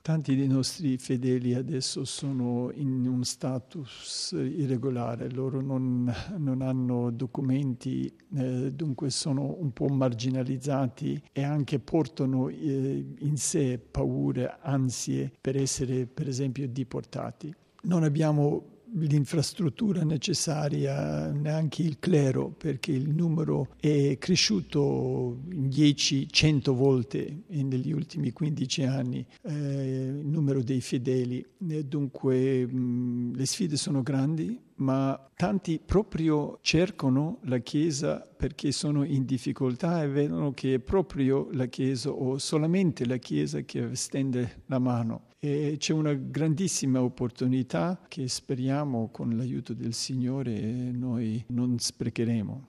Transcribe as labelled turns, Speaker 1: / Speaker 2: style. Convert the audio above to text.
Speaker 1: Tanti dei nostri fedeli adesso sono in un status irregolare, loro non hanno documenti, dunque sono un po' marginalizzati e anche portano in sé paure, ansie per essere per esempio deportati. Non abbiamo l'infrastruttura necessaria, neanche il clero, perché il numero è cresciuto 10-100 volte negli ultimi 15 anni, il numero dei fedeli. Dunque le sfide sono grandi, ma tanti proprio cercano la Chiesa perché sono in difficoltà e vedono che è proprio la Chiesa o solamente la Chiesa che stende la mano. E c'è una grandissima opportunità che speriamo con l'aiuto del Signore noi non sprecheremo.